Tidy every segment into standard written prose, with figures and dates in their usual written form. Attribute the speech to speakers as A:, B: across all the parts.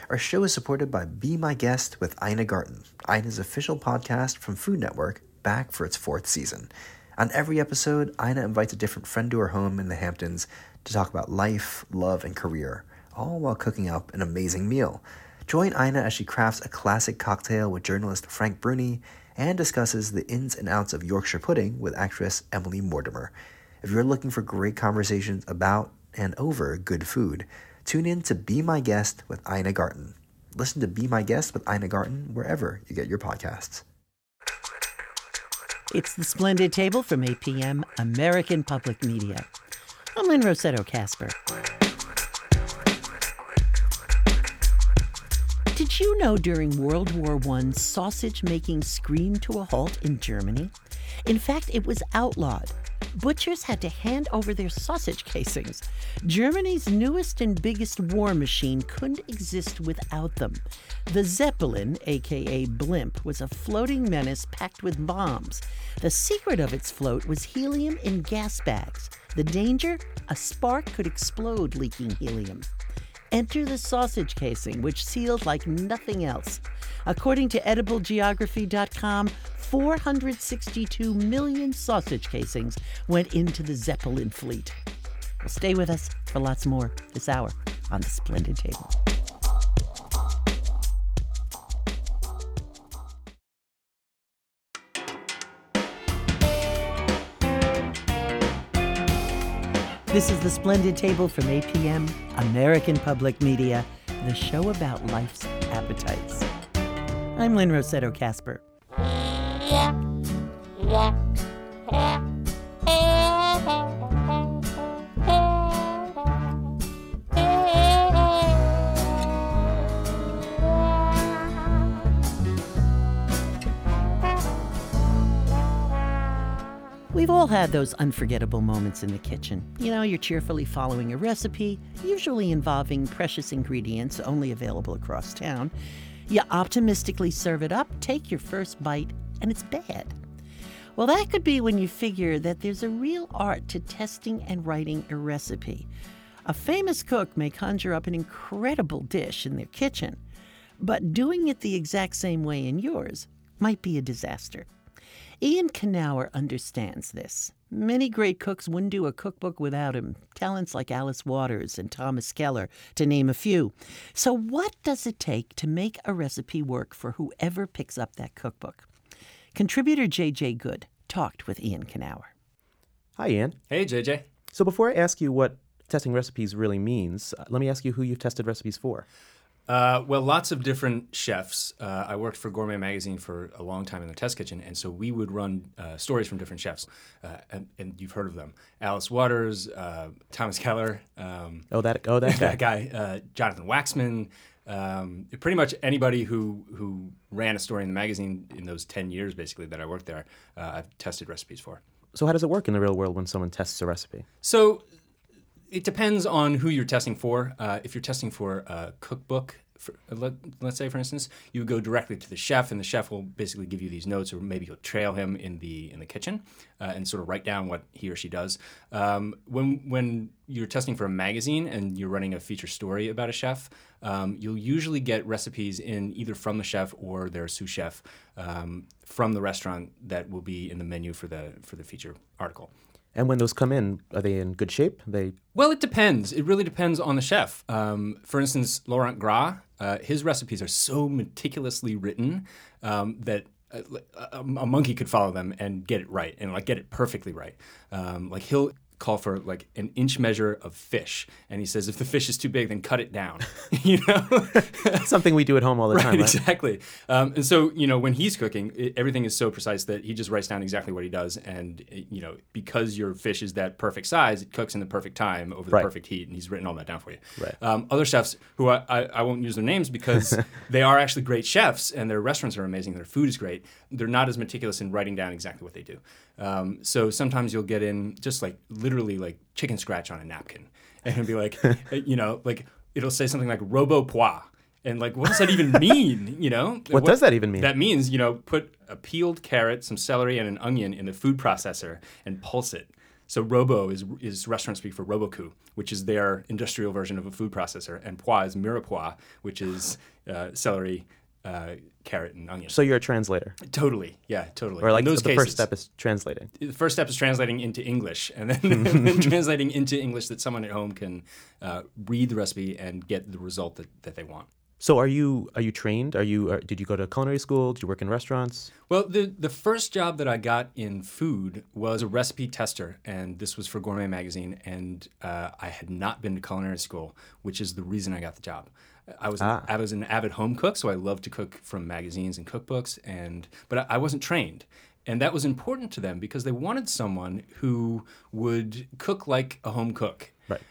A: Our show is supported by Be My Guest with Ina Garten, Ina's official podcast from Food Network, back for its 4th season. On every episode, Ina invites a different friend to her home in the Hamptons to talk about life, love, and career, all while cooking up an amazing meal. Join Ina as she crafts a classic cocktail with journalist Frank Bruni and discusses the ins and outs of Yorkshire pudding with actress Emily Mortimer. If you're looking for great conversations about and over good food, tune in to Be My Guest with Ina Garten. Listen to Be My Guest with Ina Garten wherever you get your podcasts.
B: It's The Splendid Table from APM, American Public Media. I'm Lynn Rossetto Kasper. Did you know during World War I, sausage making screamed to a halt in Germany? In fact, it was outlawed. Butchers had to hand over their sausage casings. Germany's newest and biggest war machine couldn't exist without them. The Zeppelin, aka Blimp, was a floating menace packed with bombs. The secret of its float was helium in gas bags. The danger? A spark could explode leaking helium. Enter the sausage casing, which sealed like nothing else. According to EdibleGeography.com, 462 million sausage casings went into the Zeppelin fleet. Well, stay with us for lots more this hour on The Splendid Table. This is The Splendid Table from APM, American Public Media, the show about life's appetites. I'm Lynn Rossetto Kasper. We've all had those unforgettable moments in the kitchen. You know, you're cheerfully following a recipe, usually involving precious ingredients only available across town. You optimistically serve it up, take your first bite, and it's bad. Well, that could be when you figure that there's a real art to testing and writing a recipe. A famous cook may conjure up an incredible dish in their kitchen, but doing it the exact same way in yours might be a disaster. Ian Knauer understands this. Many great cooks wouldn't do a cookbook without him. Talents like Alice Waters and Thomas Keller, to name a few. So what does it take to make a recipe work for whoever picks up that cookbook? Contributor J.J. Good talked with Ian Knauer.
C: Hi, Ian.
D: Hey, JJ.
C: So before I ask you what testing recipes really means, let me ask you who you've tested recipes for.
D: Well, lots of different chefs. I worked for Gourmet Magazine for a long time in the test kitchen, and so we would run stories from different chefs, and you've heard of them: Alice Waters, Thomas Keller,
C: that
D: guy, Jonathan Waxman. Pretty much anybody who ran a story in the magazine in those 10 years, basically, that I worked there, I've tested recipes for.
C: So how does it work in the real world when someone tests a recipe?
D: So it depends on who you're testing for. If you're testing for a cookbook, let's say, for instance, you go directly to the chef, and the chef will basically give you these notes, or maybe you'll trail him in the kitchen and sort of write down what he or she does. When you're testing for a magazine and you're running a feature story about a chef, you'll usually get recipes in either from the chef or their sous chef from the restaurant that will be in the menu for the feature article.
C: And when those come in, are they in good shape?
D: Well, it depends. It really depends on the chef. For instance, Laurent Gras, his recipes are so meticulously written that a monkey could follow them and get it right, and get it perfectly right. He'll call for an inch measure of fish, and he says if the fish is too big, then cut it down.
C: Something we do at home all the time, right?
D: Exactly. And so when he's cooking, everything is so precise that he just writes down exactly what he does, and because your fish is that perfect size, it cooks in the perfect time over the perfect heat, and he's written all that down for you.
C: Right.
D: Other chefs who I won't use their names because they are actually great chefs, and their restaurants are amazing, their food is great. They're not as meticulous in writing down exactly what they do. So sometimes you'll get in just literally chicken scratch on a napkin, and it'll be it'll say something like robo-pois, and what does that even mean?
C: What does that even mean?
D: That means put a peeled carrot, some celery, and an onion in the food processor and pulse it. So robo is restaurant speak for Roboku, which is their industrial version of a food processor, and pois is mirepoix, which is celery, carrot, and onion.
C: So you're a translator.
D: Totally, yeah, totally.
C: Or like
D: In those
C: the first
D: cases,
C: step is translating.
D: the first step is translating into English, and then translating into English that someone at home can read the recipe and get the result that they want.
C: So are you trained? Did you go to culinary school? Did you work in restaurants?
D: Well, the first job that I got in food was a recipe tester, and this was for Gourmet Magazine, and I had not been to culinary school, which is the reason I got the job. I was an avid home cook, so I loved to cook from magazines and cookbooks, but I wasn't trained. And that was important to them because they wanted someone who would cook like a home cook.
C: Right.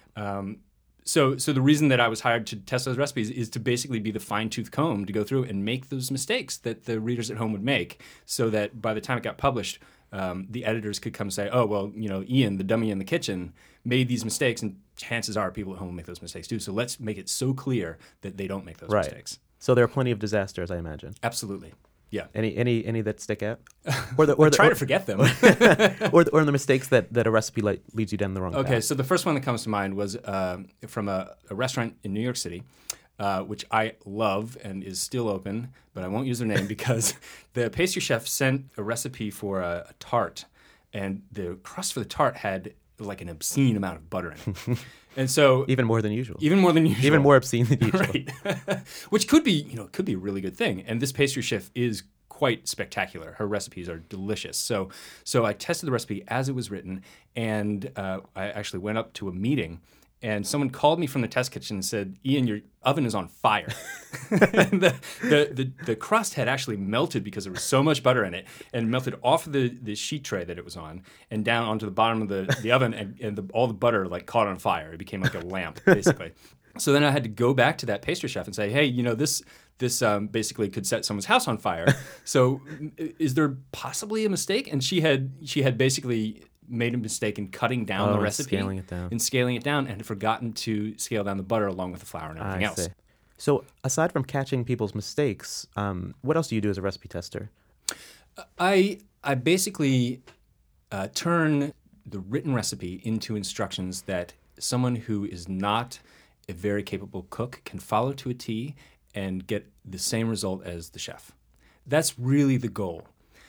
D: So the reason that I was hired to test those recipes is to basically be the fine-tooth comb to go through and make those mistakes that the readers at home would make, so that by the time it got published, the editors could come and say, oh, well, Ian, the dummy in the kitchen, made these mistakes, and chances are people at home make those mistakes too. So let's make it so clear that they don't make those mistakes.
C: So there are plenty of disasters, I imagine.
D: Absolutely. Yeah.
C: Any that stick out?
D: Try to forget them.
C: or the mistakes that a recipe leads you down the wrong path.
D: Okay, so the first one that comes to mind was from a restaurant in New York City, which I love and is still open, but I won't use their name because the pastry chef sent a recipe for a tart, and the crust for the tart had like an obscene amount of butter in it. And so
C: even more than usual.
D: Even more obscene than usual.
C: Right.
D: Which could be a really good thing. And this pastry chef is quite spectacular. Her recipes are delicious. So I tested the recipe as it was written, and I actually went up to a meeting, and someone called me from the test kitchen and said, Ian, your oven is on fire. And the crust had actually melted because there was so much butter in it, and melted off of the sheet tray that it was on and down onto the bottom of the oven, and all the butter like caught on fire. It became like a lamp, basically. So then I had to go back to that pastry chef and say, hey, this basically could set someone's house on fire. So is there possibly a mistake? And she had basically made a mistake in cutting down the recipe and scaling it down, and had forgotten to scale down the butter along with the flour and everything else.
C: See. So aside from catching people's mistakes, what else do you do as a recipe tester?
D: I basically turn the written recipe into instructions that someone who is not a very capable cook can follow to a T and get the same result as the chef. That's really the goal.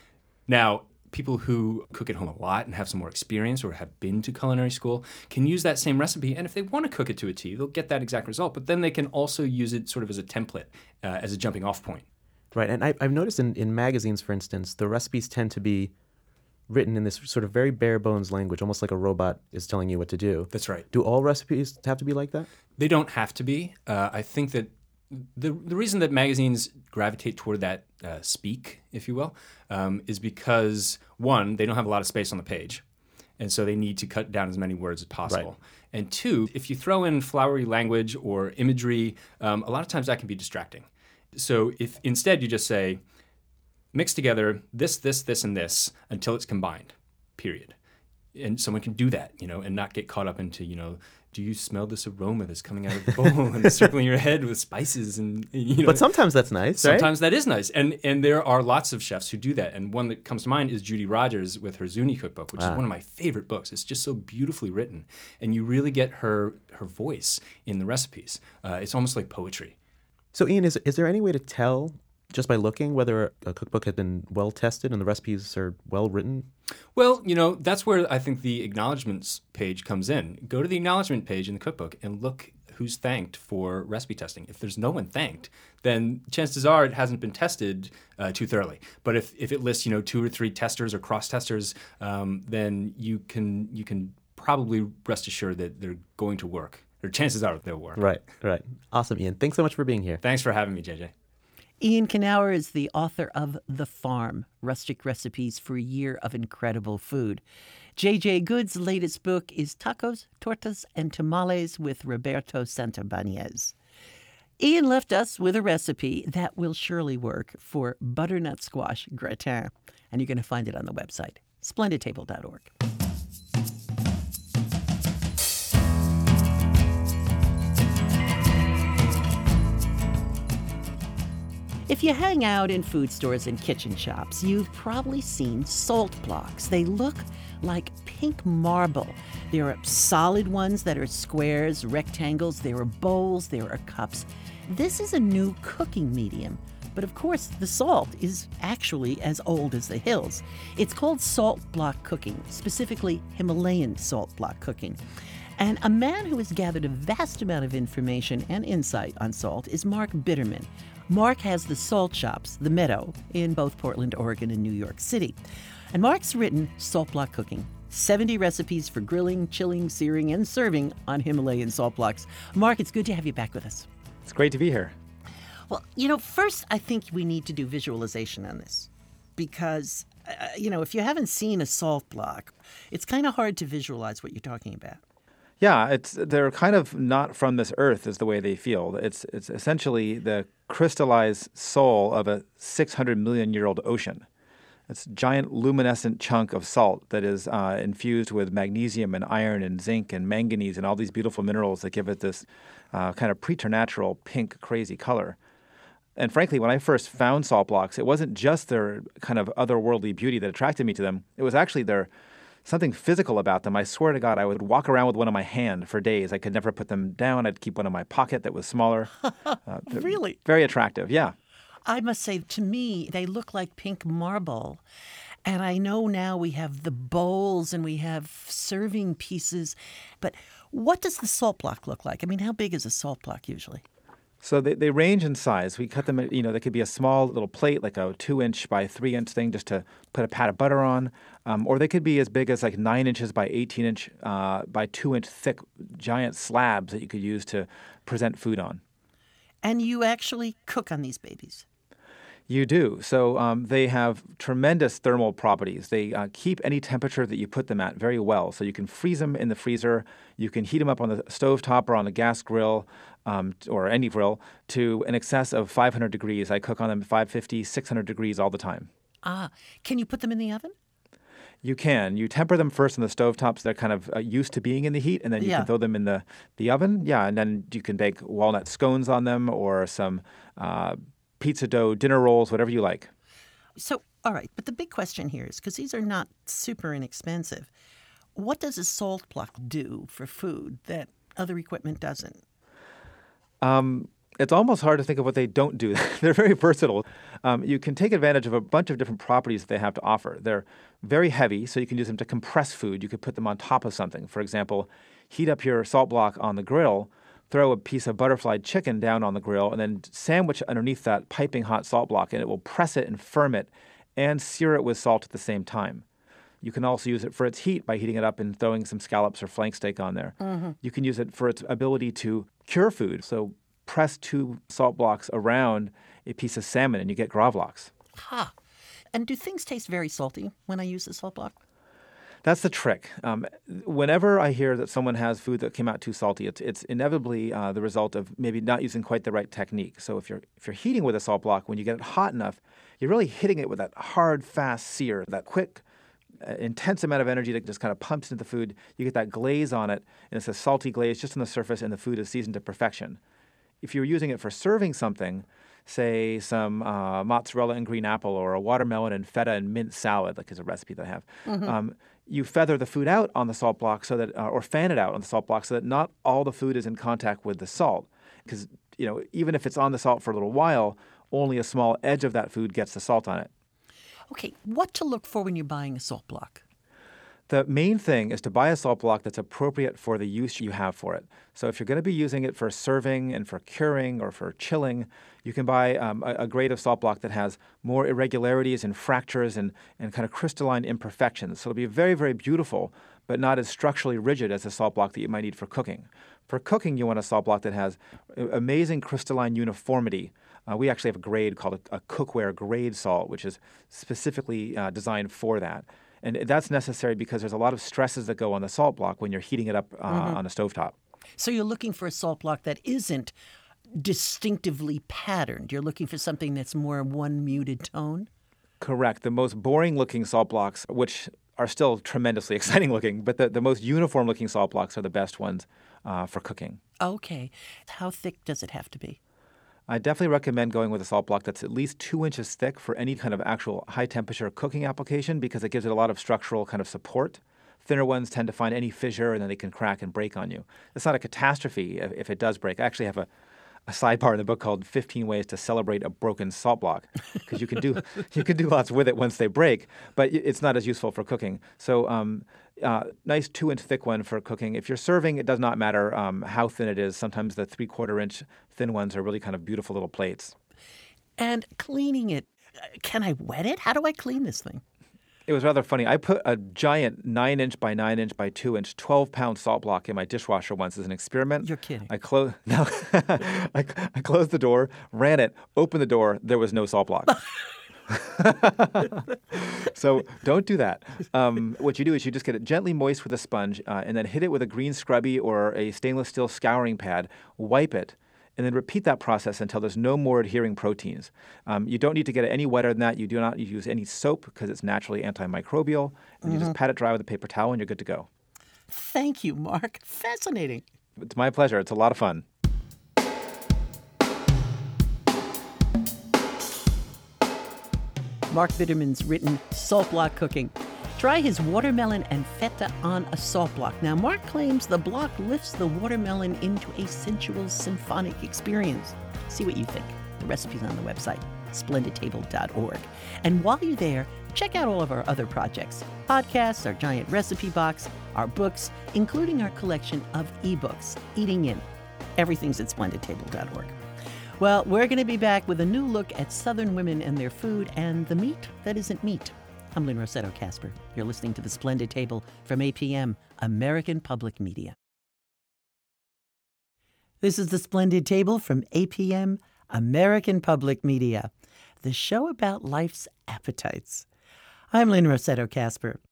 D: Now, people who cook at home a lot and have some more experience or have been to culinary school can use that same recipe, and if they want to cook it to a T, they'll get that exact result, but then they can also use it sort of as a template, as a jumping off point.
C: Right, and I've noticed in magazines, for instance, the recipes tend to be written in this sort of very bare bones language, almost like a robot is telling you what to do.
D: That's right.
C: Do all recipes have to be like that?
D: They don't have to be. I think that the reason that magazines gravitate toward that speak, if you will, is because, one, they don't have a lot of space on the page, and so they need to cut down as many words as possible. Right. And two, if you throw in flowery language or imagery, a lot of times that can be distracting. So if instead you just say, mix together this, this, this, and this until it's combined, period. And someone can do that, and not get caught up into, do you smell this aroma that's coming out of the bowl and circling your head with spices and
C: But sometimes that's nice, right?
D: Sometimes that is nice, and there are lots of chefs who do that. And one that comes to mind is Judy Rogers with her Zuni cookbook, which is one of my favorite books. It's just so beautifully written, and you really get her voice in the recipes. It's almost like poetry.
C: So, Ian, is there any way to tell just by looking whether a cookbook has been well tested and the recipes are well written?
D: Well, that's where I think the acknowledgments page comes in. Go to the acknowledgement page in the cookbook and look who's thanked for recipe testing. If there's no one thanked, then chances are it hasn't been tested too thoroughly. But if it lists 2 or 3 testers or cross testers, then you can probably rest assured that they're going to work. Or chances are they'll work.
C: Right. Awesome, Ian. Thanks so much for being here.
D: Thanks for having me, JJ.
B: Ian Knauer is the author of The Farm, Rustic Recipes for a Year of Incredible Food. J.J. Goode's latest book is Tacos, Tortas, and Tamales with Roberto Santabanez. Ian left us with a recipe that will surely work for butternut squash gratin, and you're going to find it on the website, splendidtable.org. If you hang out in food stores and kitchen shops, you've probably seen salt blocks. They look like pink marble. There are solid ones that are squares, rectangles, there are bowls, there are cups. This is a new cooking medium. But of course, the salt is actually as old as the hills. It's called salt block cooking, specifically Himalayan salt block cooking. And a man who has gathered a vast amount of information and insight on salt is Mark Bitterman. Mark has the Salt Shops, The Meadow, in both Portland, Oregon, and New York City. And Mark's written Salt Block Cooking, 70 recipes for grilling, chilling, searing, and serving on Himalayan salt blocks. Mark, it's good to have you back with us.
E: It's great to be here.
B: Well, first I think we need to do visualization on this because, if you haven't seen a salt block, it's kind of hard to visualize what you're talking about.
E: Yeah, they're kind of not from this earth is the way they feel. It's essentially the crystallized soul of a 600 million year old ocean. It's a giant luminescent chunk of salt that is infused with magnesium and iron and zinc and manganese and all these beautiful minerals that give it this kind of preternatural pink crazy color. And frankly, when I first found salt blocks, it wasn't just their kind of otherworldly beauty that attracted me to them. It was actually their something physical about them. I swear to God, I would walk around with one in my hand for days. I could never put them down. I'd keep one in my pocket that was smaller.
B: Really?
E: Very attractive, yeah.
B: I must say, to me, they look like pink marble. And I know now we have the bowls and we have serving pieces. But what does the salt block look like? I mean, how big is a salt block usually?
E: So they range in size. We cut them, they could be a small little plate, like a 2-inch by 3-inch thing just to put a pat of butter on. Or they could be as big as like 9 inches by 18-inch by 2-inch thick giant slabs that you could use to present food on.
B: And you actually cook on these babies?
E: You do. So they have tremendous thermal properties. They keep any temperature that you put them at very well. So you can freeze them in the freezer. You can heat them up on the stovetop or on a gas grill or any grill to an excess of 500 degrees. I cook on them at 550, 600 degrees all the time.
B: Can you put them in the oven?
E: You can. You temper them first on the stovetop so they're kind of used to being in the heat, and then you can throw them in the oven. Yeah, and then you can bake walnut scones on them or some pizza dough, dinner rolls, whatever you like.
B: So, all right, but the big question here is, because these are not super inexpensive, what does a salt block do for food that other equipment doesn't?
E: It's almost hard to think of what they don't do. They're very versatile. You can take advantage of a bunch of different properties that they have to offer. They're very heavy, so you can use them to compress food. You could put them on top of something. For example, heat up your salt block on the grill, throw a piece of butterflied chicken down on the grill, and then sandwich underneath that piping hot salt block, and it will press it and firm it and sear it with salt at the same time. You can also use it for its heat by heating it up and throwing some scallops or flank steak on there. Mm-hmm. You can use it for its ability to cure food. So press 2 salt blocks around a piece of salmon and you get gravlax.
B: And do things taste very salty when I use the salt block?
E: That's the trick. Whenever I hear that someone has food that came out too salty, it's inevitably the result of maybe not using quite the right technique. So if you're heating with a salt block, when you get it hot enough, you're really hitting it with that hard, fast sear, that quick, intense amount of energy that just kind of pumps into the food. You get that glaze on it, and it's a salty glaze just on the surface, and the food is seasoned to perfection. If you're using it for serving something, say some mozzarella and green apple or a watermelon and feta and mint salad, like is a recipe that I have, mm-hmm. You feather the food out on the salt block so that, or fan it out on the salt block so that not all the food is in contact with the salt. Because, even if it's on the salt for a little while, only a small edge of that food gets the salt on it.
B: Okay, what to look for when you're buying a salt block?
E: The main thing is to buy a salt block that's appropriate for the use you have for it. So if you're going to be using it for serving and for curing or for chilling, you can buy a grade of salt block that has more irregularities and fractures and kind of crystalline imperfections. So it'll be very, very beautiful, but not as structurally rigid as a salt block that you might need for cooking. For cooking, you want a salt block that has amazing crystalline uniformity. We actually have a grade called a cookware grade salt, which is specifically designed for that. And that's necessary because there's a lot of stresses that go on the salt block when you're heating it up on a stovetop.
B: So you're looking for a salt block that isn't distinctively patterned. You're looking for something that's more one muted tone?
E: Correct. The most boring-looking salt blocks, which are still tremendously exciting looking, but the most uniform-looking salt blocks are the best ones for cooking.
B: Okay. How thick does it have to be?
E: I definitely recommend going with a salt block that's at least 2 inches thick for any kind of actual high-temperature cooking application because it gives it a lot of structural kind of support. thinner ones tend to find any fissure and then they can crack and break on you. It's not a catastrophe if it does break. I actually have a sidebar in the book called 15 Ways to Celebrate a Broken Salt Block, because you can do lots with it once they break, but it's not as useful for cooking. So nice 2-inch thick one for cooking. If you're serving, it does not matter how thin it is. Sometimes the 3/4-inch thin ones are really kind of beautiful little plates.
B: And cleaning it, can I wet it? How do I clean this thing?
E: It was rather funny. I put a giant 9-inch by 9-inch by 2-inch 12-pound salt block in my dishwasher once as an experiment.
B: You're kidding.
E: I closed the door, ran it, opened the door. There was no salt block. So don't do that. What you do is you just get it gently moist with a sponge and then hit it with a green scrubby or a stainless steel scouring pad, wipe it, and then repeat that process until there's no more adhering proteins. You don't need to get it any wetter than that. You do not use any soap because it's naturally antimicrobial. And you just pat it dry with a paper towel and you're good to go.
B: Thank you, Mark. Fascinating.
E: It's my pleasure. It's a lot of fun.
B: Mark Bitterman's written Salt Block Cooking. Try his watermelon and feta on a salt block. Now, Mark claims the block lifts the watermelon into a sensual symphonic experience. See what you think. The recipe's on the website, splendidtable.org. And while you're there, check out all of our other projects, podcasts, our giant recipe box, our books, including our collection of ebooks, Eating In. Everything's at splendidtable.org. Well, we're going to be back with a new look at Southern women and their food and the meat that isn't meat. I'm Lynn Rossetto Kasper. You're listening to The Splendid Table from APM, American Public Media. This is The Splendid Table from APM, American Public Media, the show about life's appetites. I'm Lynn Rossetto Kasper.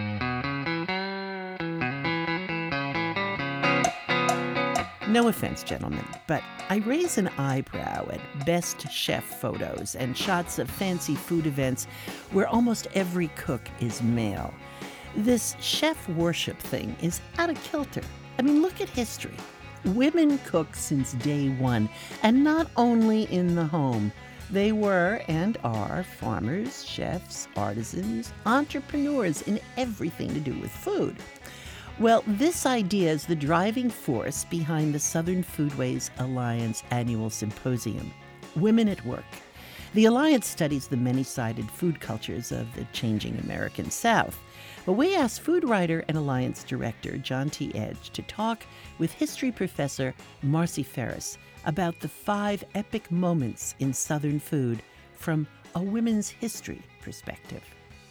B: No offense, gentlemen, but I raise an eyebrow at best chef photos and shots of fancy food events where almost every cook is male. This chef worship thing is out of kilter. I mean, look at history. Women cook since day one, and not only in the home. They were and are farmers, chefs, artisans, entrepreneurs in everything to do with food. Well, this idea is the driving force behind the Southern Foodways Alliance annual symposium, Women at Work. The Alliance studies the many-sided food cultures of the changing American South. But we asked food writer and Alliance director John T. Edge to talk with history professor Marcy Ferris about the 5 epic moments in Southern food from a women's history perspective.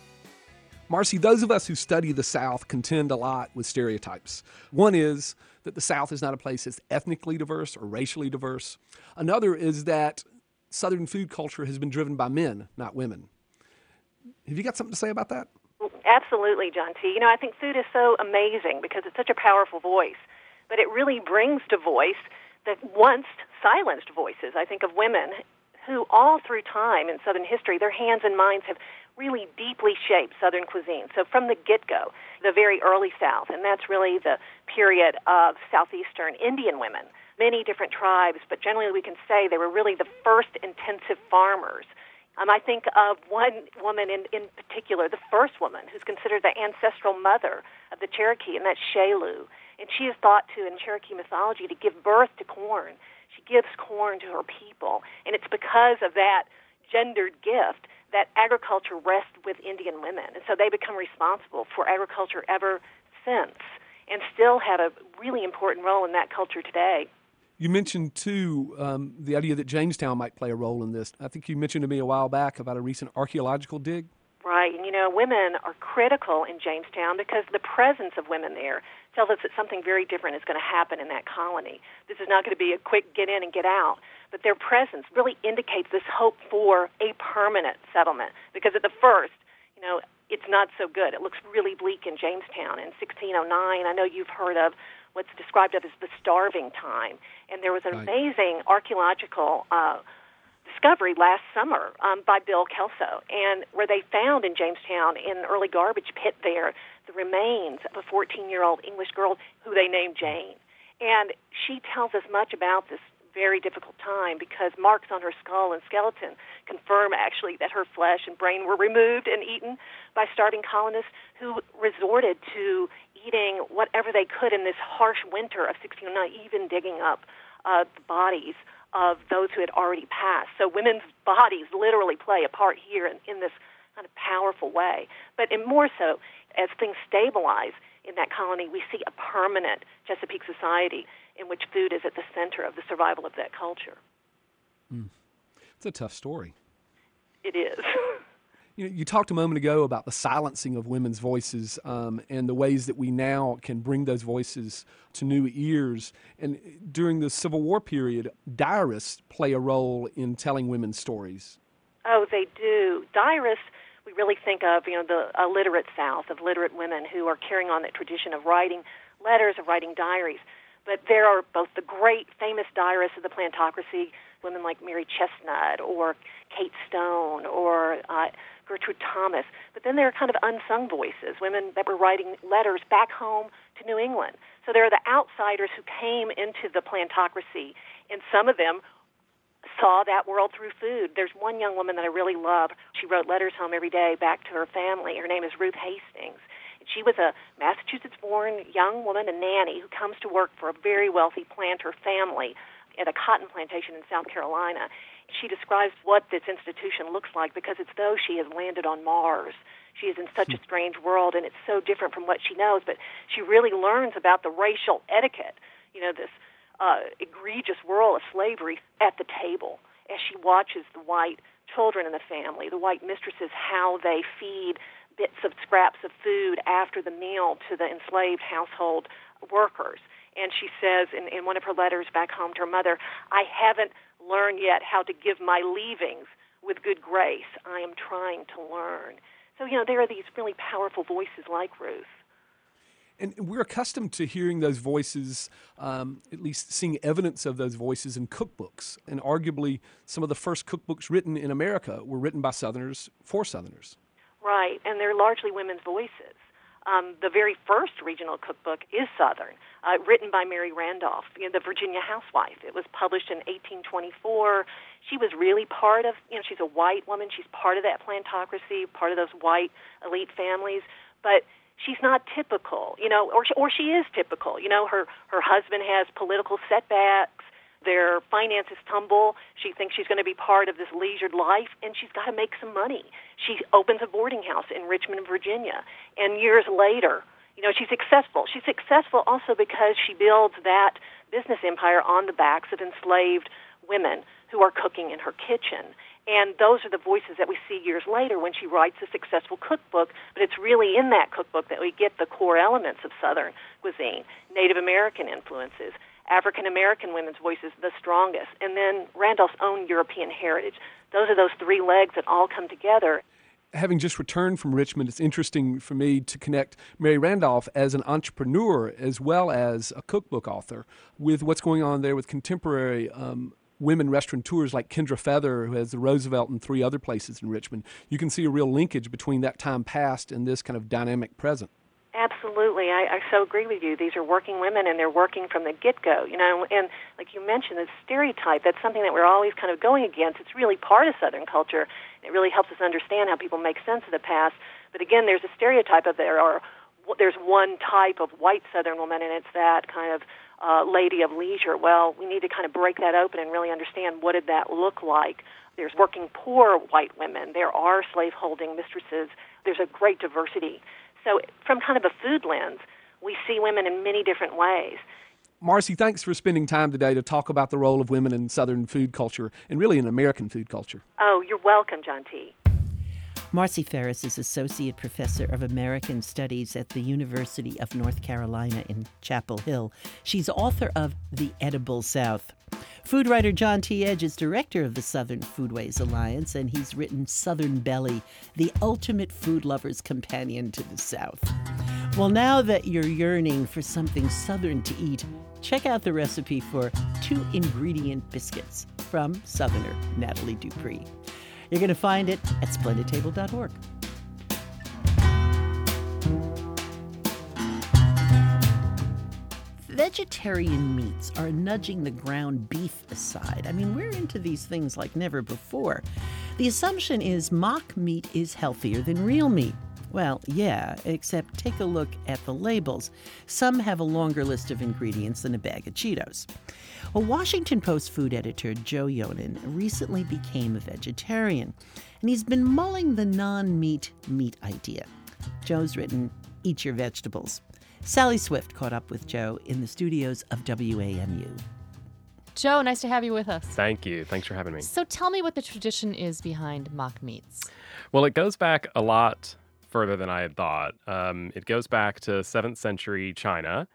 F: Marcy, those of us who study the South contend a lot with stereotypes. One is that the South is not a place that's ethnically diverse or racially diverse. Another is that Southern food culture has been driven by men, not women. Have you got something to say about that?
G: Absolutely, John T. You know, I think food is so amazing because it's such a powerful voice, but it really brings to voice the once silenced voices, I think, of women who all through time in Southern history, their hands and minds have really deeply shaped Southern cuisine. So from the get-go, the very early South, and that's really the period of southeastern Indian women, many different tribes, but generally we can say they were really the first intensive farmers. I think of one woman in particular, the first woman, who's considered the ancestral mother of the Cherokee, and that's Shaylu. And she is thought to, in Cherokee mythology, to give birth to corn. She gives corn to her people, and it's because of that gendered gift that agriculture rests with Indian women. And so they become responsible for agriculture ever since and still have a really important role in that culture today.
F: You mentioned, too, the idea that Jamestown might play a role in this. I think you mentioned to me a while back about a recent archaeological dig.
G: Right, and you know, women are critical in Jamestown because the presence of women there tells us that something very different is going to happen in that colony. This is not going to be a quick get in and get out, but their presence really indicates this hope for a permanent settlement, because at the first, you know, it's not so good. It looks really bleak in Jamestown. In 1609, I know you've heard of what's described of as the starving time, and there was an amazing archaeological discovery last summer by Bill Kelso, and where they found in Jamestown, in an early garbage pit there, the remains of a 14-year-old English girl who they named Jane. And she tells us much about this very difficult time because marks on her skull and skeleton confirm actually that her flesh and brain were removed and eaten by starving colonists who resorted to eating whatever they could in this harsh winter of 1609, even digging up the bodies of those who had already passed. So women's bodies literally play a part here in this kind of powerful way. But in more so, as things stabilize in that colony, we see a permanent Chesapeake society in which food is at the center of the survival of that culture.
F: It's a tough story.
G: It is.
F: You talked a moment ago about the silencing of women's voices and the ways that we now can bring those voices to new ears. And during the Civil War period, diarists play a role in telling women's stories.
G: Oh, they do. Diarists, we really think of, the illiterate South, of literate women who are carrying on that tradition of writing letters, of writing diaries. But there are both the great famous diarists of the plantocracy, women like Mary Chestnut or Kate Stone or Gertrude Thomas. But then there are kind of unsung voices, women that were writing letters back home to New England. So there are the outsiders who came into the plantocracy, and some of them saw that world through food. There's one young woman that I really love. She wrote letters home every day back to her family. Her name is Ruth Hastings. She was a Massachusetts-born young woman, a nanny, who comes to work for a very wealthy planter family at a cotton plantation in South Carolina. She describes what this institution looks like because it's though she has landed on Mars. She is in such a strange world, and it's so different from what she knows, but she really learns about the racial etiquette, this egregious world of slavery at the table as she watches the white children in the family, the white mistresses, how they feed bits of scraps of food after the meal to the enslaved household workers. And she says in one of her letters back home to her mother, "I haven't learned yet how to give my leavings with good grace. I am trying to learn." So, there are these really powerful voices like Ruth.
F: And we're accustomed to hearing those voices, at least seeing evidence of those voices in cookbooks. And arguably, some of the first cookbooks written in America were written by Southerners for Southerners.
G: Right, and they're largely women's voices. The very first regional cookbook is Southern, written by Mary Randolph, the Virginia housewife. It was published in 1824. She was really part of, she's a white woman. She's part of that plantocracy, part of those white elite families. But she's not typical, or she is typical. Her husband has political setbacks. Their finances tumble. She thinks she's going to be part of this leisured life, and she's got to make some money. She opens a boarding house in Richmond, Virginia, and years later, she's successful. She's successful also because she builds that business empire on the backs of enslaved women who are cooking in her kitchen. And those are the voices that we see years later when she writes a successful cookbook, but it's really in that cookbook that we get the core elements of Southern cuisine, Native American influences, African-American women's voices the strongest, and then Randolph's own European heritage. Those are those three legs that all come together.
F: Having just returned from Richmond, it's interesting for me to connect Mary Randolph as an entrepreneur as well as a cookbook author with what's going on there with contemporary women restaurateurs like Kendra Feather, who has the Roosevelt and 3 other places in Richmond. You can see a real linkage between that time past and this kind of dynamic present.
G: Absolutely. I so agree with you. These are working women, and they're working from the get-go, and like you mentioned, the stereotype, that's something that we're always kind of going against. It's really part of Southern culture. It really helps us understand how people make sense of the past. But again, there's a stereotype of there's one type of white Southern woman, and it's that kind of lady of leisure. Well, we need to kind of break that open and really understand what did that look like. There's working poor white women. There are slaveholding mistresses. There's a great diversity. So from kind of a food lens, we see women in many different ways.
F: Marcy, thanks for spending time today to talk about the role of women in Southern food culture and really in American food culture.
G: Oh, you're welcome, John T.
B: Marcy Ferris is Associate Professor of American Studies at the University of North Carolina in Chapel Hill. She's author of The Edible South. Food writer John T. Edge is director of the Southern Foodways Alliance, and he's written Southern Belly, the ultimate food lover's companion to the South. Well, now that you're yearning for something Southern to eat, check out the recipe for 2-ingredient biscuits from Southerner Natalie Dupree. You're going to find it at splendidtable.org. Vegetarian meats are nudging the ground beef aside. I mean, we're into these things like never before. The assumption is mock meat is healthier than real meat. Well, yeah, except take a look at the labels. Some have a longer list of ingredients than a bag of Cheetos. A Washington Post food editor, Joe Yonan, recently became a vegetarian, and he's been mulling the non-meat meat idea. Joe's written, Eat Your Vegetables. Sally Swift caught up with Joe in the studios of WAMU.
H: Joe, nice to have you with us.
I: Thank you. Thanks for having me.
H: So tell me what the tradition is behind mock meats.
I: Well, it goes back a lot further than I had thought. It goes back to 7th century China,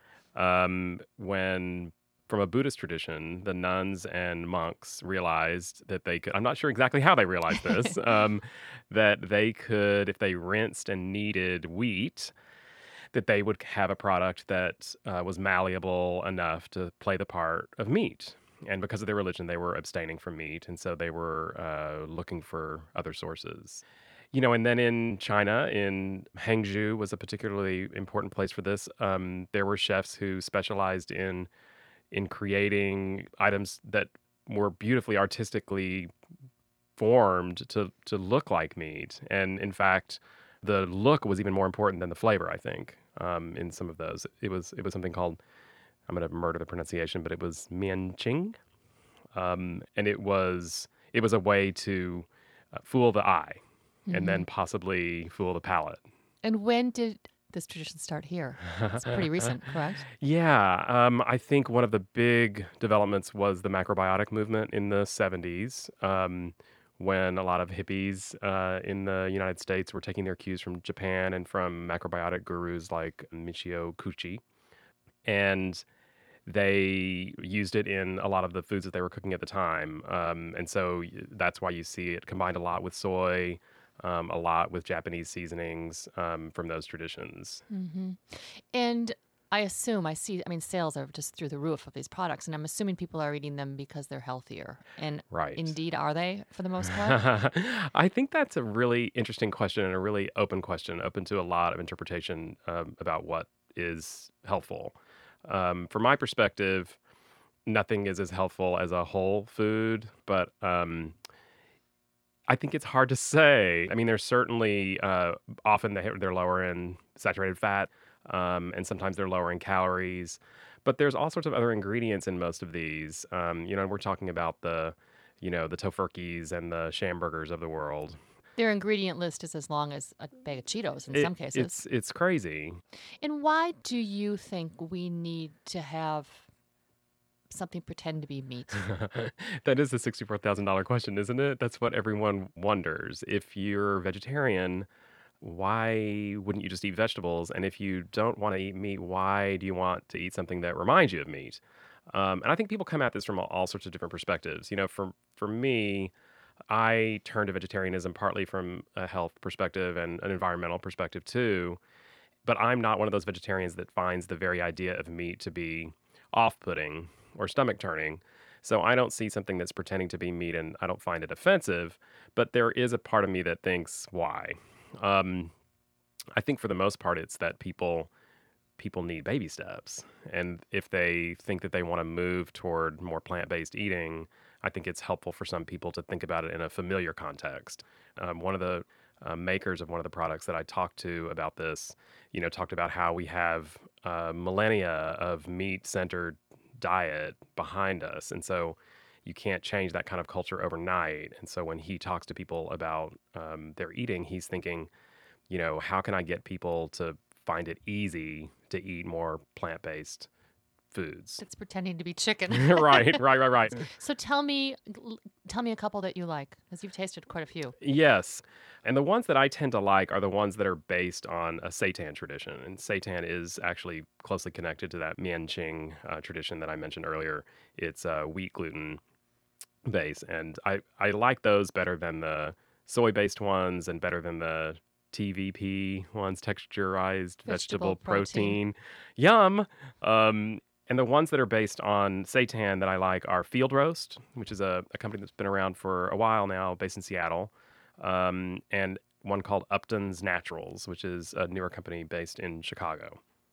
I: when, from a Buddhist tradition, the nuns and monks realized that they could, I'm not sure exactly how they realized this, that they could, if they rinsed and kneaded wheat, that they would have a product that was malleable enough to play the part of meat. And because of their religion, they were abstaining from meat, and so they were looking for other sources. You know, and then in China, in Hangzhou was a particularly important place for this. There were chefs who specialized in creating items that were beautifully artistically formed to look like meat. And in fact, the look was even more important than the flavor, I think, in some of those. It was something called, I'm going to murder the pronunciation, but it was mianqing. And it was a way to fool the eye. And then possibly fool the palate.
H: And when did this tradition start here? It's pretty recent, correct?
I: Yeah. I think one of the big developments was the macrobiotic movement in the 70s, when a lot of hippies in the United States were taking their cues from Japan and from macrobiotic gurus like Michio Kuchi. And they used it in a lot of the foods that they were cooking at the time. And so that's why you see it combined a lot with soy, a lot with Japanese seasonings from those traditions.
H: Mm-hmm. And I mean, sales are just through the roof of these products, and I'm assuming people are eating them because they're healthier. And
I: right.
H: Indeed, are they, for the most part?
I: I think that's a really interesting question and a really open question, open to a lot of interpretation about what is helpful. From my perspective, nothing is as helpful as a whole food, but I think it's hard to say. I mean, there's certainly often they're lower in saturated fat, and sometimes they're lower in calories. But there's all sorts of other ingredients in most of these. We're talking about the Tofurkeys and the Schamburgers of the world.
H: Their ingredient list is as long as a bag of Cheetos in some cases.
I: It's crazy.
H: And why do you think we need to have something pretend to be meat?
I: That is the $64,000 question, isn't it? That's what everyone wonders. If you're vegetarian, why wouldn't you just eat vegetables? And if you don't want to eat meat, why do you want to eat something that reminds you of meat? And I think people come at this from all sorts of different perspectives. You know, for me, I turned to vegetarianism partly from a health perspective and an environmental perspective too. But I'm not one of those vegetarians that finds the very idea of meat to be off-putting or stomach-turning. So I don't see something that's pretending to be meat and I don't find it offensive. But there is a part of me that thinks, why? I think for the most part, it's that people need baby steps. And if they think that they want to move toward more plant-based eating, I think it's helpful for some people to think about it in a familiar context. One of the makers of one of the products that I talked to about this, talked about how we have millennia of meat-centered diet behind us. And so you can't change that kind of culture overnight. And so when he talks to people about their eating, he's thinking, how can I get people to find it easy to eat more plant-based foods?
H: It's pretending to be chicken.
I: Right.
H: So tell me a couple that you like, because you've tasted quite a few.
I: Yes. And the ones that I tend to like are the ones that are based on a seitan tradition. And seitan is actually closely connected to that mianqing tradition that I mentioned earlier. It's wheat gluten base. And I like those better than the soy-based ones and better than the TVP ones, texturized vegetable protein. Yum! And the ones that are based on seitan that I like are Field Roast, which is a company that's been around for a while now, based in Seattle, and one called Upton's Naturals, which is a newer company based in Chicago.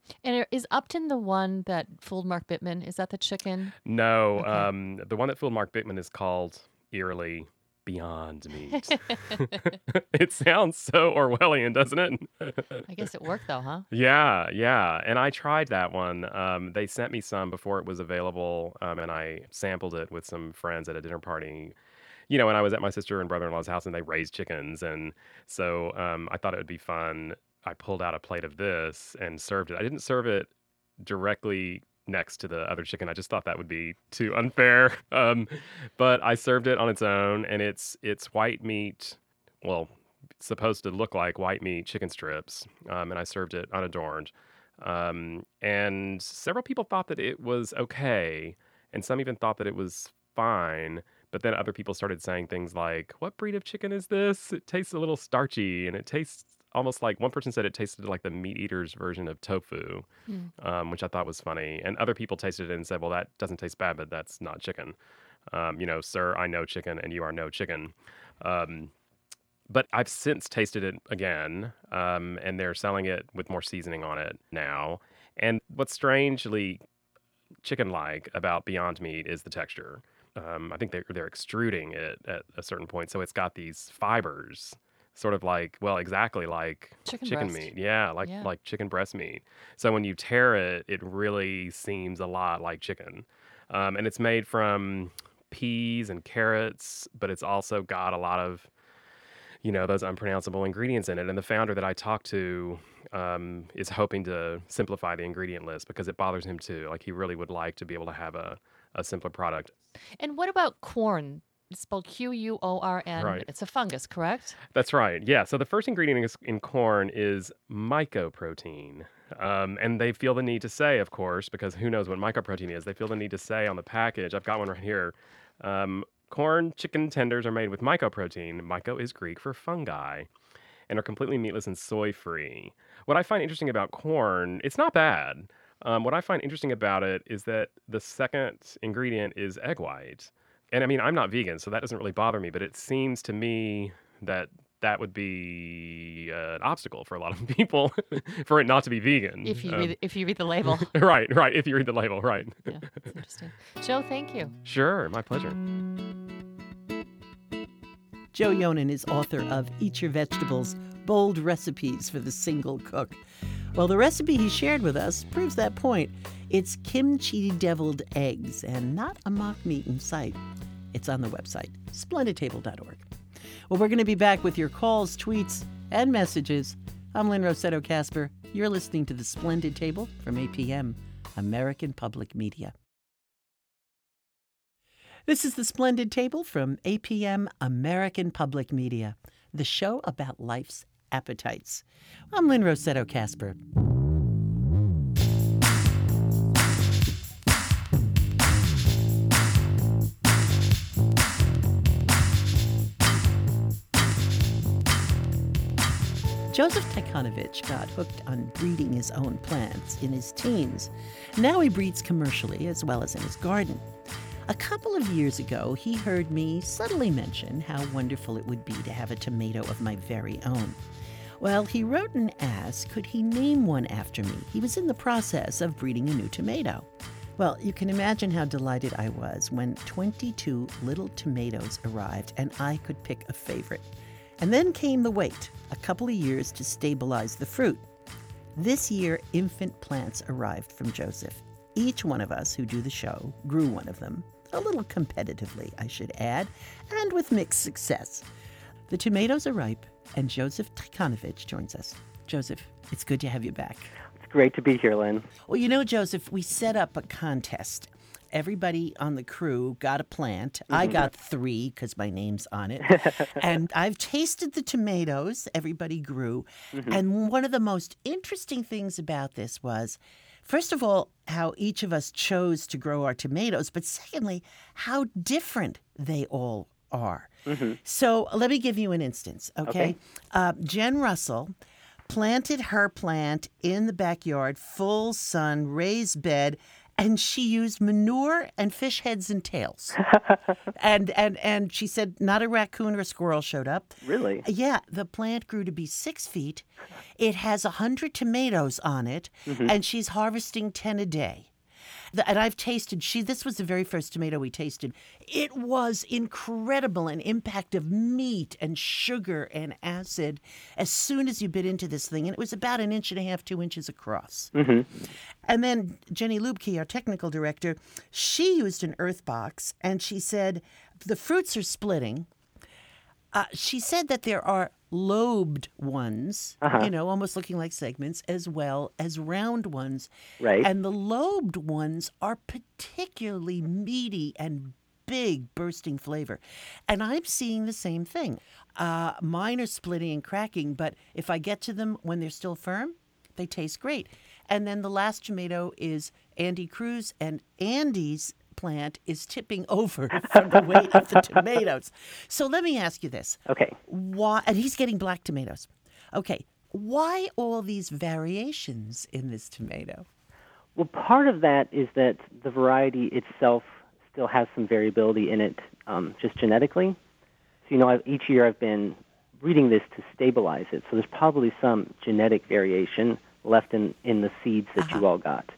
H: And is Upton the one that fooled Mark Bittman? Is that the chicken?
I: No,
H: Okay.
I: the one that fooled Mark Bittman is called eerily Beyond Meat. It sounds so Orwellian, doesn't it?
H: I guess it worked though, huh?
I: Yeah, yeah. And I tried that one. They sent me some before it was available, and I sampled it with some friends at a dinner party. When I was at my sister and brother-in-law's house and they raised chickens. And so I thought it would be fun. I pulled out a plate of this and served it. I didn't serve it directly next to the other chicken. I just thought that would be too unfair. But I served it on its own, and it's white meat. Well, it's supposed to look like white meat chicken strips, and I served it unadorned. And several people thought that it was okay, and some even thought that it was fine. But then other people started saying things like, "What breed of chicken is this? It tastes a little starchy, and it tastes almost like," one person said it tasted like the meat eater's version of tofu, which I thought was funny. And other people tasted it and said, "Well, that doesn't taste bad, but that's not chicken. Sir, I know chicken, and you are no chicken." But I've since tasted it again, and they're selling it with more seasoning on it now. And what's strangely chicken-like about Beyond Meat is the texture. I think they're extruding it at a certain point, so it's got these fibers, sort of like, well, exactly like
H: Chicken breast.
I: meat. Yeah, like chicken breast meat. So when you tear it, it really seems a lot like chicken. And it's made from peas and carrots, but it's also got a lot of, those unpronounceable ingredients in it. And the founder that I talked to is hoping to simplify the ingredient list because it bothers him too. Like, he really would like to be able to have a simpler product.
H: And what about corn? It's spelled Quorn.
I: Right.
H: It's a fungus, correct?
I: That's right. Yeah. So the first ingredient in corn is mycoprotein. And they feel the need to say, of course, because who knows what mycoprotein is, they feel the need to say on the package, I've got one right here, corn chicken tenders are made with mycoprotein. Myco is Greek for fungi, and are completely meatless and soy-free. What I find interesting about corn, it's not bad. What I find interesting about it is that the second ingredient is egg white. And I mean, I'm not vegan, so that doesn't really bother me, but it seems to me that would be an obstacle for a lot of people for it not to be vegan.
H: If you read the label.
I: Right. If you read the label, right.
H: Yeah, that's interesting. Joe, thank you.
I: Sure, my pleasure.
B: Joe Yonan is author of Eat Your Vegetables, Bold Recipes for the Single Cook. Well, the recipe he shared with us proves that point. It's kimchi deviled eggs and not a mock meat in sight. It's on the website, splendidtable.org. Well, we're going to be back with your calls, tweets, and messages. I'm Lynn Rossetto Kasper. You're listening to The Splendid Table from APM, American Public Media. This is The Splendid Table from APM, American Public Media, the show about life's appetites. I'm Lynn Rossetto Kasper. Joseph Tykonovich got hooked on breeding his own plants in his teens. Now he breeds commercially as well as in his garden. A couple of years ago, he heard me subtly mention how wonderful it would be to have a tomato of my very own. Well, he wrote and asked, could he name one after me? He was in the process of breeding a new tomato. Well, you can imagine how delighted I was when 22 little tomatoes arrived and I could pick a favorite. And then came the wait, a couple of years to stabilize the fruit. This year, infant plants arrived from Joseph. Each one of us who do the show grew one of them, a little competitively, I should add, and with mixed success. The tomatoes are ripe, and Joseph Tykonovich joins us. Joseph, it's good to have you back.
J: It's great to be here, Lynn.
B: Well, Joseph, we set up a contest. Everybody on the crew got a plant. I got 3 because my name's on it. And I've tasted the tomatoes everybody grew. And one of the most interesting things about this was, first of all, how each of us chose to grow our tomatoes, but secondly, how different they all are. So let me give you an instance, okay? Jen Russell planted her plant in the backyard, full sun, raised bed, and she used manure and fish heads and tails. and she said not a raccoon or a squirrel showed up.
J: Really?
B: Yeah, the plant grew to be 6 feet. It has 100 tomatoes on it, and she's harvesting 10 a day. And I've tasted, this was the very first tomato we tasted. It was incredible, an impact of meat and sugar and acid as soon as you bit into this thing. And it was about 1.5 inches, 2 inches across. And then Jenny Lubke, our technical director, she used an earth box, and she said the fruits are splitting. She said that there are lobed ones, almost looking like segments, as well as round ones.
J: Right.
B: And the lobed ones are particularly meaty and big, bursting flavor. And I'm seeing the same thing. Mine are splitting and cracking, but if I get to them when they're still firm, they taste great. And then the last tomato is Andy Cruz, and Andy's plant is tipping over from the weight of the tomatoes. So let me ask you this.
J: Okay.
B: Why? And he's getting black tomatoes. Okay. Why all these variations in this tomato?
J: Well, part of that is that the variety itself still has some variability in it, just genetically. So, each year I've been breeding this to stabilize it. So there's probably some genetic variation left in the seeds that you all got.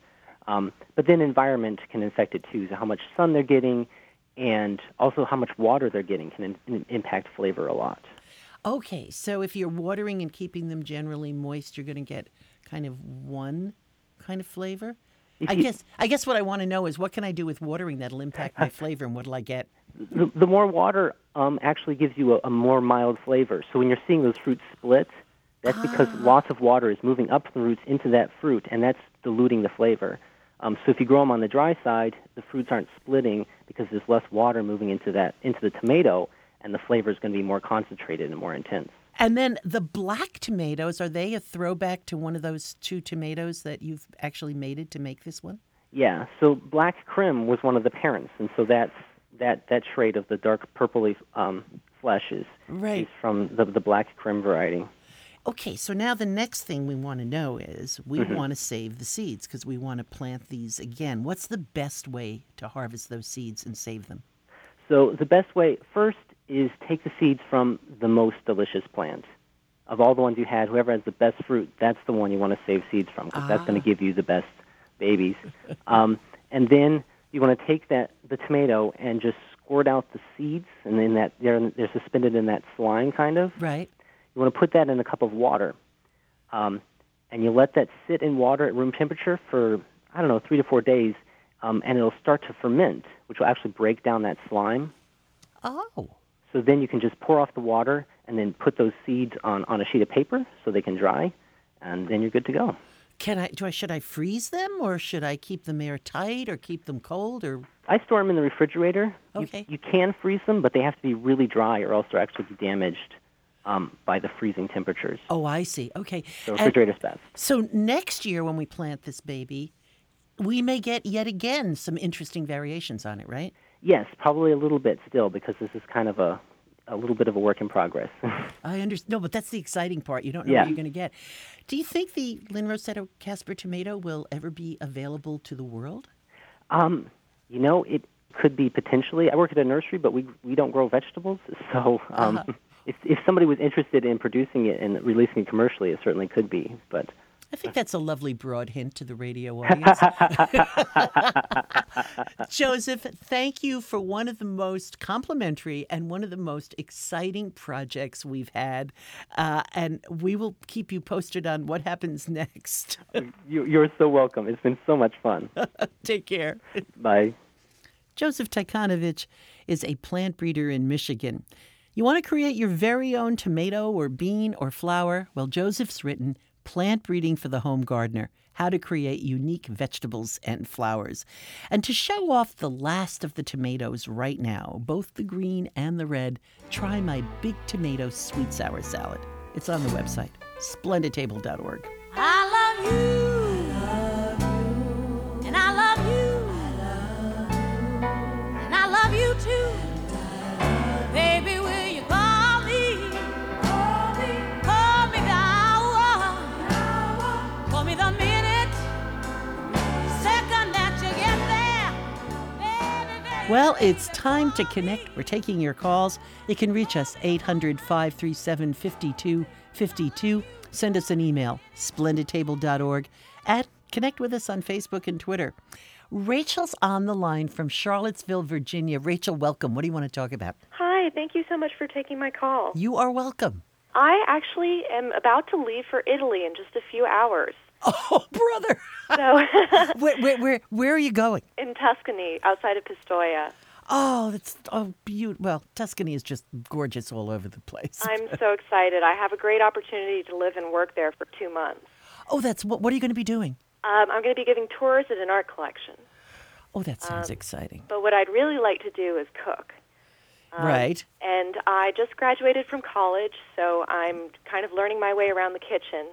J: But then environment can affect it too. So how much sun they're getting and also how much water they're getting can impact flavor a lot.
B: Okay, so if you're watering and keeping them generally moist, you're going to get kind of one kind of flavor? I guess what I want to know is what can I do with watering that'll impact my flavor, and what'll I get?
J: The more water actually gives you a more mild flavor. So when you're seeing those fruits split, that's because lots of water is moving up the roots into that fruit, and that's diluting the flavor. So if you grow them on the dry side, the fruits aren't splitting because there's less water moving into the tomato, and the flavor is going to be more concentrated and more intense.
B: And then the black tomatoes, are they a throwback to one of those 2 tomatoes that you've actually mated to make this one?
J: Yeah. So black Krim was one of the parents, and so that trait of the dark purpley flesh is from the black Krim variety.
B: Okay, so now the next thing we want to know is we want to save the seeds because we want to plant these again. What's the best way to harvest those seeds and save them?
J: So the best way, first, is take the seeds from the most delicious plant. Of all the ones you had, whoever has the best fruit, that's the one you want to save seeds from because that's going to give you the best babies. And then you want to take the tomato and just squirt out the seeds, and then they're suspended in that slime kind of.
B: Right.
J: You want to put that in a cup of water, and you let that sit in water at room temperature for, 3 to 4 days, and it'll start to ferment, which will actually break down that slime.
B: Oh.
J: So then you can just pour off the water and then put those seeds on a sheet of paper so they can dry, and then you're good to go.
B: Should I freeze them, or should I keep them airtight, or keep them cold, or?
J: I store them in the refrigerator.
B: Okay.
J: You can freeze them, but they have to be really dry, or else they'll actually be damaged by the freezing temperatures.
B: Oh, I see. Okay.
J: So refrigerator's best.
B: So next year when we plant this baby, we may get yet again some interesting variations on it, right?
J: Yes, probably a little bit still, because this is kind of a little bit of a work in progress.
B: I understand. No, but that's the exciting part. You don't know what you're going to get. Do you think the Lynn Rossetto Casper tomato will ever be available to the world?
J: It could be potentially. I work at a nursery, but we don't grow vegetables, so if somebody was interested in producing it and releasing it commercially, it certainly could be. But
B: I think that's a lovely broad hint to the radio audience. Joseph, thank you for one of the most complimentary and one of the most exciting projects we've had. And we will keep you posted on what happens next.
J: You're so welcome. It's been so much fun.
B: Take care.
J: Bye.
B: Joseph Tykanovich is a plant breeder in Michigan. You want to create your very own tomato or bean or flower? Well, Joseph's written Plant Breeding for the Home Gardener, How to Create Unique Vegetables and Flowers. And to show off the last of the tomatoes right now, both the green and the red, try my Big Tomato Sweet Sour Salad. It's on the website, splendidtable.org.
K: I love you, and I love you, and I love you too. Baby, will you call me? Call me the hour. Call me the minute, second that you get
B: Well, it's time to connect. We're taking your calls. You can reach us 800-537-5252. Send us an email, splendidtable.org, and connect with us on Facebook and Twitter. Rachel's on the line from Charlottesville, Virginia. Rachel, welcome. What do you want to talk about?
L: Hi, thank you so much for taking my call.
B: You are welcome.
L: I actually am about to leave for Italy in just a few hours.
B: Oh, brother.
L: So
B: where are you going?
L: in Tuscany, outside of Pistoia.
B: Oh, beautiful. Well, Tuscany is just gorgeous all over the place.
L: I'm so excited. I have a great opportunity to live and work there for 2 months.
B: Oh, what are you going to be doing?
L: I'm going to be giving tours at an art collection.
B: Oh, that sounds exciting.
L: But what I'd really like to do is cook.
B: Right.
L: And I just graduated from college, so I'm kind of learning my way around the kitchen.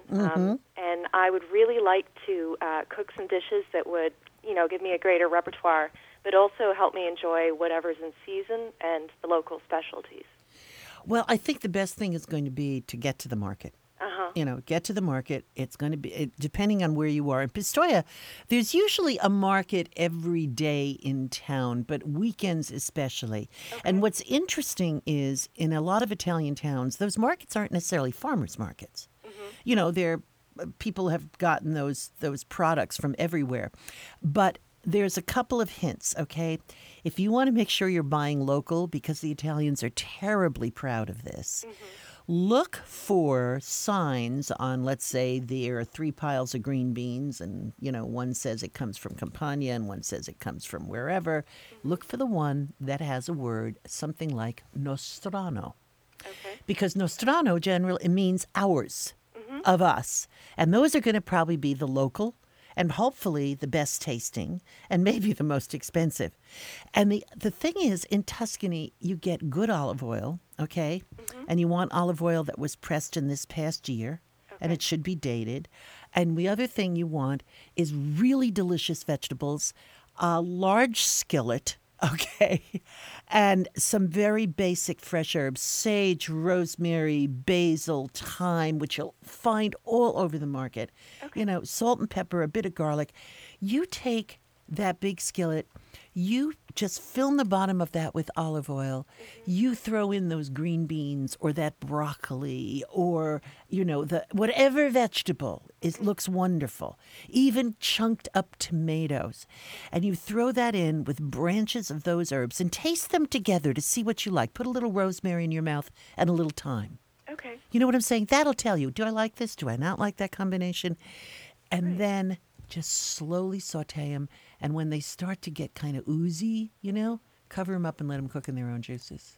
L: And I would really like to cook some dishes that would, give me a greater repertoire, but also help me enjoy whatever's in season and the local specialties.
B: Well, I think the best thing is going to be to get to the market. Get to the market. It's going to be, depending on where you are. In Pistoia, there's usually a market every day in town, but weekends especially. Okay. And what's interesting is in a lot of Italian towns, those markets aren't necessarily farmers markets. They're people have gotten those products from everywhere. But there's a couple of hints, okay? If you want to make sure you're buying local, because the Italians are terribly proud of this, look for signs on, let's say, there are 3 piles of green beans, and, one says it comes from Campania and one says it comes from wherever. Look for the one that has a word, something like nostrano. Okay. Because nostrano generally means ours, of us. And those are going to probably be the local and hopefully the best tasting and maybe the most expensive. And the thing is, in Tuscany, you get good olive oil, okay? And you want olive oil that was pressed in this past year, and it should be dated. And the other thing you want is really delicious vegetables, a large skillet, okay, and some very basic fresh herbs, sage, rosemary, basil, thyme, which you'll find all over the market. Okay. Salt and pepper, a bit of garlic. You take that big skillet, you just fill the bottom of that with olive oil. You throw in those green beans or that broccoli or, the whatever vegetable. It looks wonderful. Even chunked up tomatoes. And you throw that in with branches of those herbs and taste them together to see what you like. Put a little rosemary in your mouth and a little thyme.
L: Okay.
B: You know what I'm saying? That'll tell you, do I like this? Do I not like that combination? And then just slowly saute them. And when they start to get kind of oozy, cover them up and let them cook in their own juices.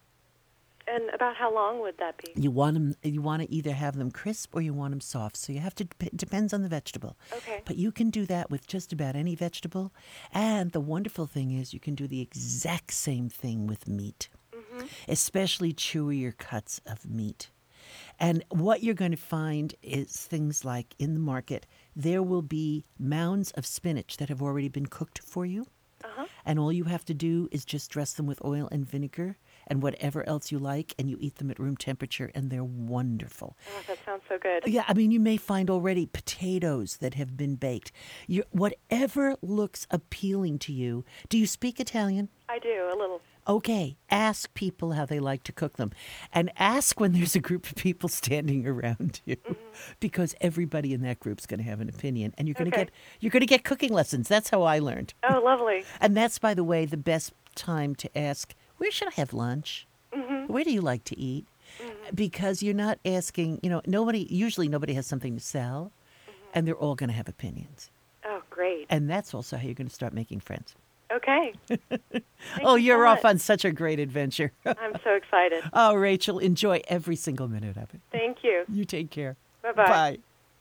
L: And about how long would that be?
B: You want to either have them crisp or you want them soft. So you have to, it depends on the vegetable.
L: Okay.
B: But you can do that with just about any vegetable. And the wonderful thing is you can do the exact same thing with meat, especially chewier cuts of meat. And what you're going to find is things like in the market, there will be mounds of spinach that have already been cooked for you. And all you have to do is just dress them with oil and vinegar and whatever else you like, and you eat them at room temperature, and they're wonderful.
L: Oh, that sounds so good.
B: Yeah, you may find already potatoes that have been baked. Whatever looks appealing to you. Do you speak Italian?
L: I do, a little.
B: Okay, ask people how they like to cook them. And ask when there's a group of people standing around you, because everybody in that group's going to have an opinion. And you're going to get cooking lessons. That's how I learned.
L: Oh, lovely.
B: And that's, by the way, the best time to ask, where should I have lunch? Where do you like to eat? Because you're not asking, usually nobody has something to sell, and they're all going to have opinions.
L: Oh, great.
B: And that's also how you're going to start making friends.
L: Okay.
B: You're off on such a great adventure.
L: I'm so excited.
B: Oh, Rachel, enjoy every single minute of it.
L: Thank you.
B: You take care.
L: Bye-bye.
B: Bye.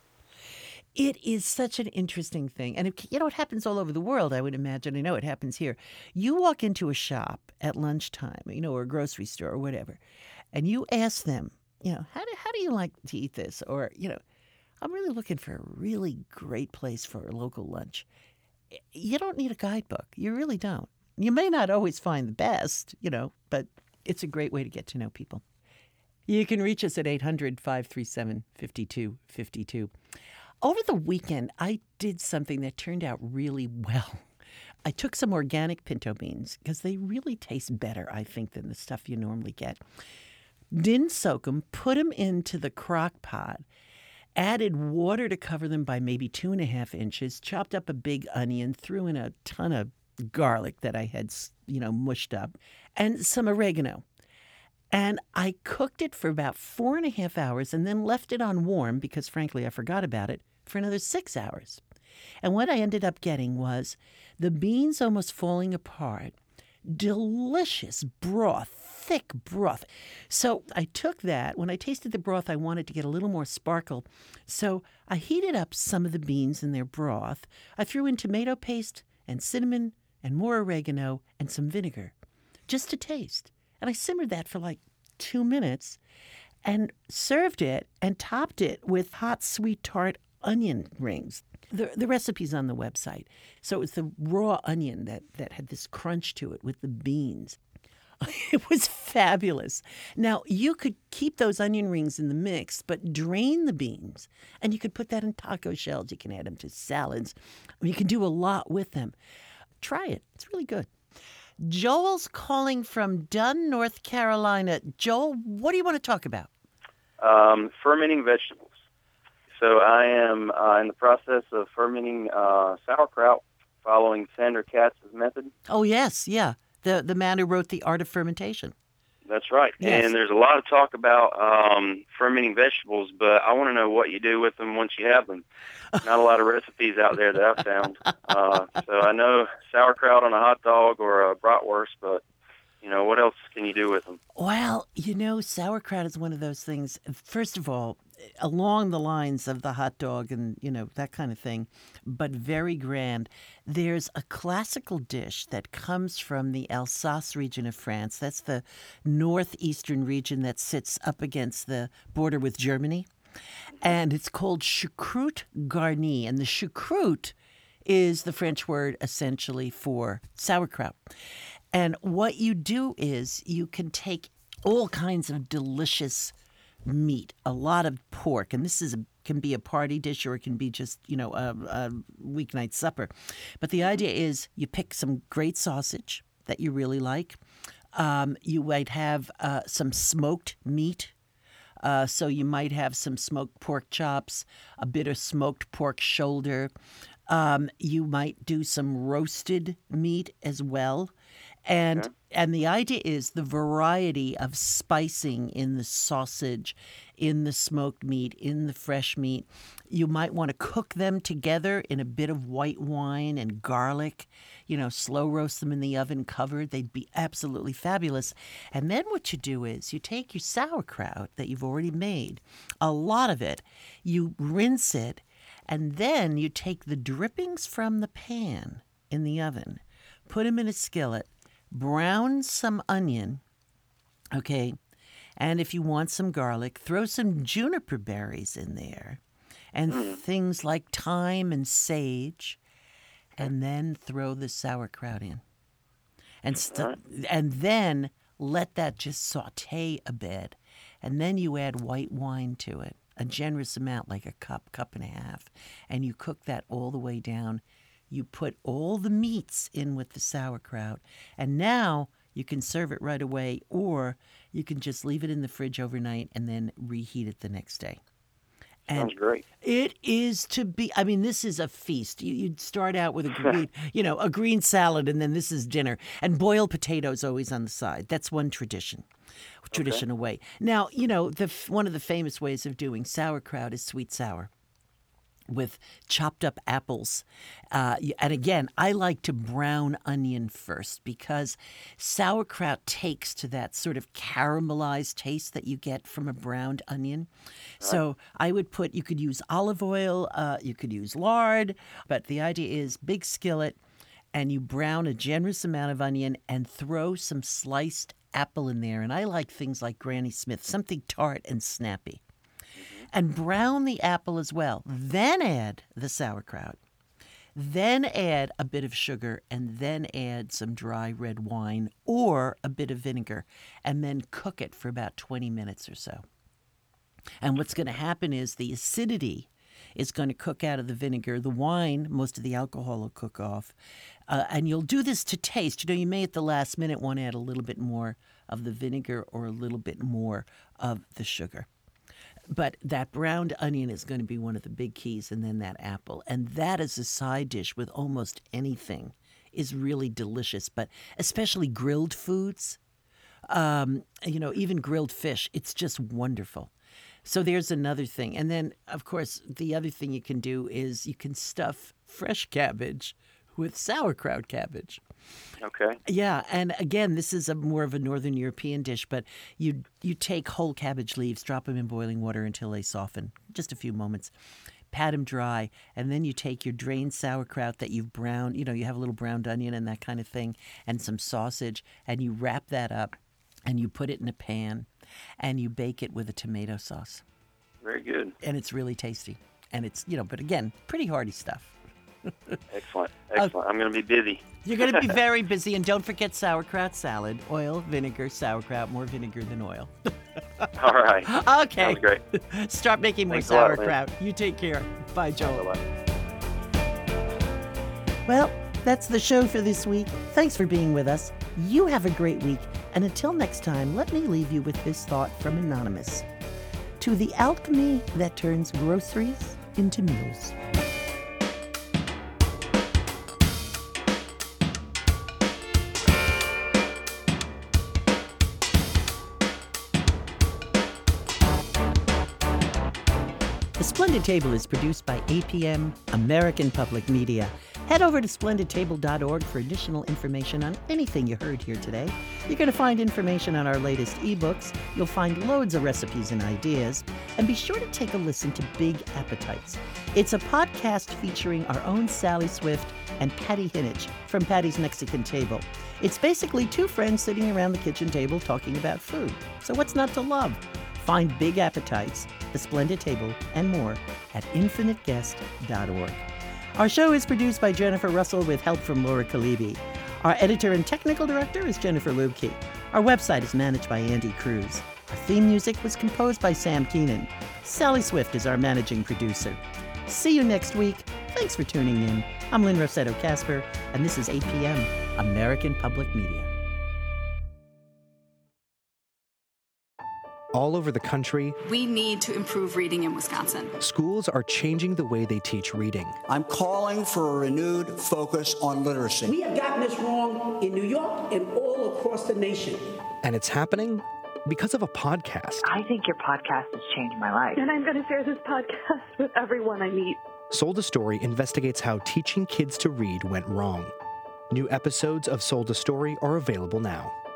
B: It is such an interesting thing. And, it happens all over the world, I would imagine. I know it happens here. You walk into a shop at lunchtime, or a grocery store or whatever, and you ask them, how do you like to eat this? Or, I'm really looking for a really great place for a local lunch. You don't need a guidebook. You really don't. You may not always find the best, but it's a great way to get to know people. You can reach us at 800-537-5252. Over the weekend, I did something that turned out really well. I took some organic pinto beans because they really taste better, I think, than the stuff you normally get. Didn't soak them, put them into the crock pot, added water to cover them by maybe 2.5 inches, chopped up a big onion, threw in a ton of garlic that I had, mushed up, and some oregano. And I cooked it for about 4.5 hours and then left it on warm because, frankly, I forgot about it for another 6 hours. And what I ended up getting was the beans almost falling apart, delicious broth, thick broth. So I took that. When I tasted the broth, I wanted to get a little more sparkle. So I heated up some of the beans in their broth. I threw in tomato paste and cinnamon and more oregano and some vinegar just to taste. And I simmered that for like 2 minutes and served it and topped it with hot, sweet, tart onion rings. The recipe's on the website. So it was the raw onion that had this crunch to it with the beans. It was fabulous. Now, you could keep those onion rings in the mix, but drain the beans. And you could put that in taco shells. You can add them to salads. You can do a lot with them. Try it. It's really good. Joel's calling from Dunn, North Carolina. Joel, what do you want to talk about?
M: Fermenting vegetables. So I am in the process of fermenting sauerkraut following Sandra Katz's method.
B: Oh, yes, yeah. The man who wrote The Art of Fermentation.
M: That's right.
B: Yes.
M: And there's a lot of talk about fermenting vegetables, but I want to know what you do with them once you have them. Not a lot of recipes out there that I've found. So I know sauerkraut on a hot dog or a bratwurst, but what else can you do with them?
B: Well, sauerkraut is one of those things. First of all, along the lines of the hot dog and, that kind of thing, but very grand. There's a classical dish that comes from the Alsace region of France. That's the northeastern region that sits up against the border with Germany. And it's called choucroute garnie. And the choucroute is the French word essentially for sauerkraut. And what you do is you can take all kinds of delicious meat, a lot of pork, and this can be a party dish or it can be just, a weeknight supper. But the idea is you pick some great sausage that you really like. You might have some smoked meat. So you might have some smoked pork chops, a bit of smoked pork shoulder. You might do some roasted meat as well. And the idea is the variety of spicing in the sausage, in the smoked meat, in the fresh meat. You might want to cook them together in a bit of white wine and garlic, slow roast them in the oven covered. They'd be absolutely fabulous. And then what you do is you take your sauerkraut that you've already made, a lot of it, you rinse it, and then you take the drippings from the pan in the oven, put them in a skillet, brown some onion, okay, and if you want some garlic, throw some juniper berries in there and things like thyme and sage, and then throw the sauerkraut in. And then let that just saute a bit, and then you add white wine to it, a generous amount, like a cup and a half, and you cook that all the way down. You put all the meats in with the sauerkraut, and now you can serve it right away, or you can just leave it in the fridge overnight and then reheat it the next day.
M: Sounds great.
B: It is to be. I mean, this is a feast. You'd start out with a green salad, and then this is dinner. And boiled potatoes always on the side. That's one tradition away. Now, one of the famous ways of doing sauerkraut is sweet sour with chopped up apples. And again, I like to brown onion first because sauerkraut takes to that sort of caramelized taste that you get from a browned onion. So I would you could use olive oil, you could use lard, but the idea is big skillet, and you brown a generous amount of onion and throw some sliced apple in there. And I like things like Granny Smith, something tart and snappy. And brown the apple as well. Then add the sauerkraut. Then add a bit of sugar, and then add some dry red wine or a bit of vinegar, and then cook it for about 20 minutes or so. And what's going to happen is the acidity is going to cook out of the vinegar. The wine, most of the alcohol will cook off. And you'll do this to taste. You may at the last minute want to add a little bit more of the vinegar or a little bit more of the sugar. But that browned onion is going to be one of the big keys, and then that apple. And that as a side dish with almost anything is really delicious, but especially grilled foods, even grilled fish. It's just wonderful. So there's another thing. And then, of course, the other thing you can do is you can stuff fresh cabbage with sauerkraut cabbage.
M: Okay.
B: Yeah, and again, this is more of a Northern European dish, but you take whole cabbage leaves, drop them in boiling water until they soften, just a few moments, pat them dry, and then you take your drained sauerkraut that you've browned, you have a little browned onion and that kind of thing, and some sausage, and you wrap that up, and you put it in a pan, and you bake it with a tomato sauce.
M: Very good.
B: And it's really tasty. And it's, but again, pretty hearty stuff.
M: Excellent. I'm going to be busy.
B: You're going to be very busy. And don't forget sauerkraut salad. Oil, vinegar, sauerkraut, more vinegar than oil.
M: All right.
B: Okay.
M: Sounds great.
B: Start making more
M: Thanks a lot,
B: sauerkraut. You take care. Bye, Joel. Well, that's the show for this week. Thanks for being with us. You have a great week. And until next time, let me leave you with this thought from Anonymous. To the alchemy that turns groceries into meals. The Splendid Table is produced by APM, American Public Media. Head over to splendidtable.org for additional information on anything you heard here today. You're going to find information on our latest ebooks. You'll find loads of recipes and ideas. And be sure to take a listen to Big Appetites. It's a podcast featuring our own Sally Swift and Patty Hinnage from Patty's Mexican Table. It's basically two friends sitting around the kitchen table talking about food. So what's not to love? Find Big Appetites, The Splendid Table, and more at infiniteguest.org. Our show is produced by Jennifer Russell with help from Laura Kalibi. Our editor and technical director is Jennifer Lubke. Our website is managed by Andy Cruz. Our theme music was composed by Sam Keenan. Sally Swift is our managing producer. See you next week. Thanks for tuning in. I'm Lynn Rossetto Kasper, and this is APM, American Public Media.
N: All over the country,
O: we need to improve reading in Wisconsin.
N: Schools are changing the way they teach reading.
P: I'm calling for a renewed focus on literacy.
Q: We have gotten this wrong in New York and all across the nation.
N: And it's happening because of a podcast.
R: I think your podcast has changed my life.
S: And I'm going to share this podcast with everyone I meet.
N: Sold a Story investigates how teaching kids to read went wrong. New episodes of Sold a Story are available now.